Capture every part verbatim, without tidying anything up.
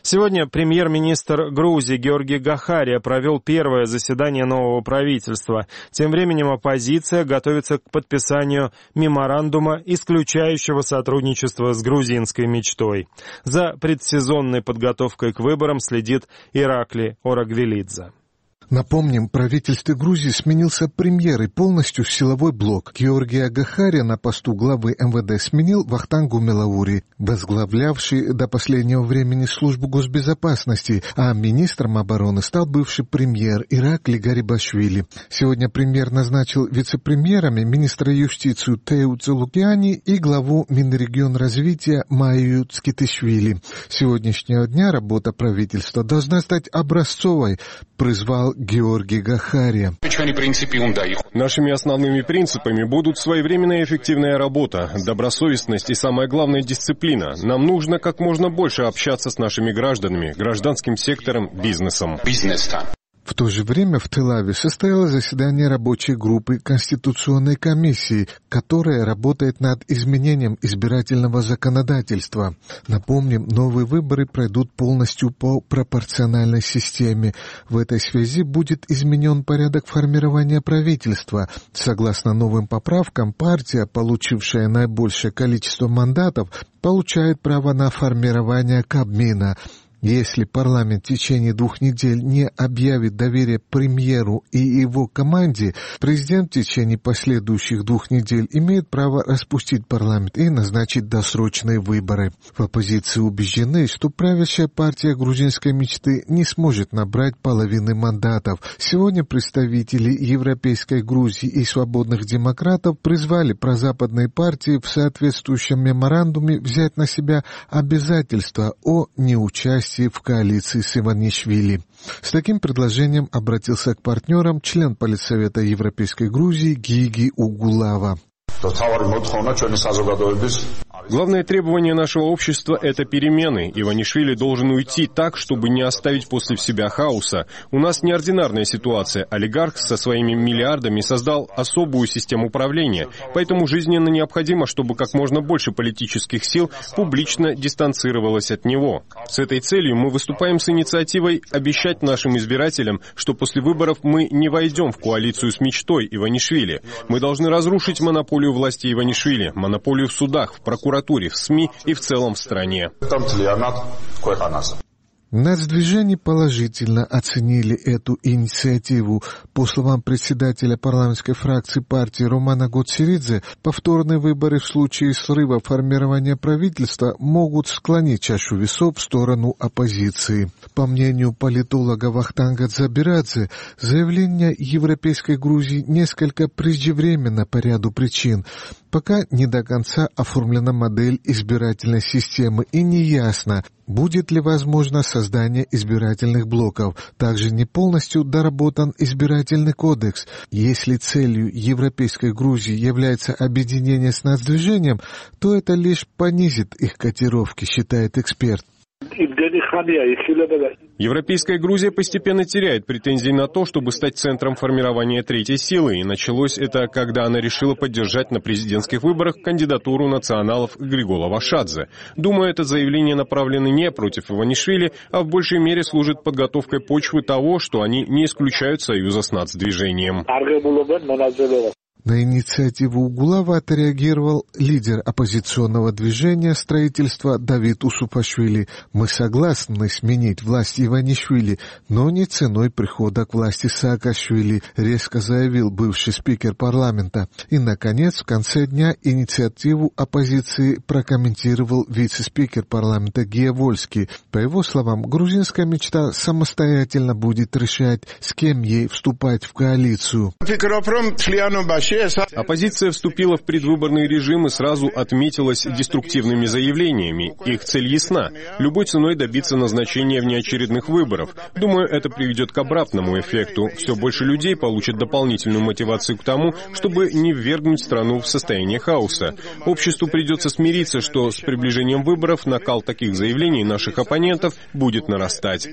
Сегодня премьер-министр Грузии Георгий Гахария провел первое заседание нового правительства. Тем временем оппозиция готовится к подписанию меморандума, исключающего сотрудничество с грузинской мечтой. За предсезонной подготовкой к выборам следит Иракли Орагвелидзе. Напомним, в правительстве Грузии сменился премьер и полностью силовой блок. Георгия Гахария на посту главы эм вэ дэ сменил Вахтангу Мелаури, возглавлявший до последнего времени службу госбезопасности, а министром обороны стал бывший премьер Иракли Гарибашвили. Сегодня премьер назначил вице-премьерами министра юстиции Теу Целукиани и главу Минрегионразвития Майю Цкитишвили. С сегодняшнего дня работа правительства должна стать образцовой, призвал Георгий Гахария. Нашими основными принципами будут своевременная и эффективная работа, добросовестность и, самое главное, дисциплина. Нам нужно как можно больше общаться с нашими гражданами, гражданским сектором, бизнесом. В то же время в Тель-Авиве состоялось заседание рабочей группы Конституционной комиссии, которая работает над изменением избирательного законодательства. Напомним, новые выборы пройдут полностью по пропорциональной системе. В этой связи будет изменен порядок формирования правительства. Согласно новым поправкам, партия, получившая наибольшее количество мандатов, получает право на формирование Кабмина. Если парламент в течение двух недель не объявит доверие премьеру и его команде, президент в течение последующих двух недель имеет право распустить парламент и назначить досрочные выборы. В оппозиции убеждены, что правящая партия грузинской мечты не сможет набрать половины мандатов. Сегодня представители Европейской Грузии и свободных демократов призвали прозападные партии в соответствующем меморандуме взять на себя обязательства о неучастии в коалиции с Иванишвили. С таким предложением обратился к партнерам член Политсовета Европейской Грузии Гиги Угулава. Главное требование нашего общества – это перемены. Иванишвили должен уйти так, чтобы не оставить после себя хаоса. У нас неординарная ситуация. Олигарх со своими миллиардами создал особую систему управления. Поэтому жизненно необходимо, чтобы как можно больше политических сил публично дистанцировалось от него. С этой целью мы выступаем с инициативой обещать нашим избирателям, что после выборов мы не войдем в коалицию с мечтой Иванишвили. Мы должны разрушить монополию власти Иванишвили, монополию в судах, в прокуратуре, в СМИ и в целом в стране. Нацдвижение положительно оценили эту инициативу. По словам председателя парламентской фракции партии Романа Гоцеридзе, повторные выборы в случае срыва формирования правительства могут склонить чашу весов в сторону оппозиции. По мнению политолога Вахтанга Дзабирадзе, заявление Европейской Грузии несколько преждевременно по ряду причин. Пока не до конца оформлена модель избирательной системы и не ясно, будет ли возможно создание избирательных блоков. Также не полностью доработан избирательный кодекс. Если целью Европейской Грузии является объединение с нацдвижением, то это лишь понизит их котировки, считает эксперт. Европейская Грузия постепенно теряет претензии на то, чтобы стать центром формирования третьей силы, и началось это, когда она решила поддержать на президентских выборах кандидатуру националов Григола Вашадзе. Думаю, это заявление направлено не против Иванишвили, а в большей мере служит подготовкой почвы того, что они не исключают союза с нацдвижением. На инициативу Угулава отреагировал лидер оппозиционного движения строительства Давид Усупашвили. «Мы согласны сменить власть Иванишвили, но не ценой прихода к власти Саакашвили», резко заявил бывший спикер парламента. И, наконец, в конце дня инициативу оппозиции прокомментировал вице-спикер парламента Гия Вольский. По его словам, грузинская мечта самостоятельно будет решать, с кем ей вступать в коалицию. Оппозиция вступила в предвыборный режим и сразу отметилась деструктивными заявлениями. Их цель ясна – любой ценой добиться назначения внеочередных выборов. Думаю, это приведет к обратному эффекту. Все больше людей получат дополнительную мотивацию к тому, чтобы не ввергнуть страну в состояние хаоса. Обществу придется смириться, что с приближением выборов накал таких заявлений наших оппонентов будет нарастать.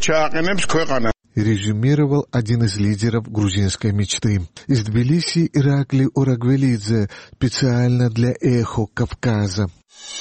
Резюмировал один из лидеров грузинской мечты. Из Тбилиси Иракли Орагвелидзе, специально для «Эхо Кавказа».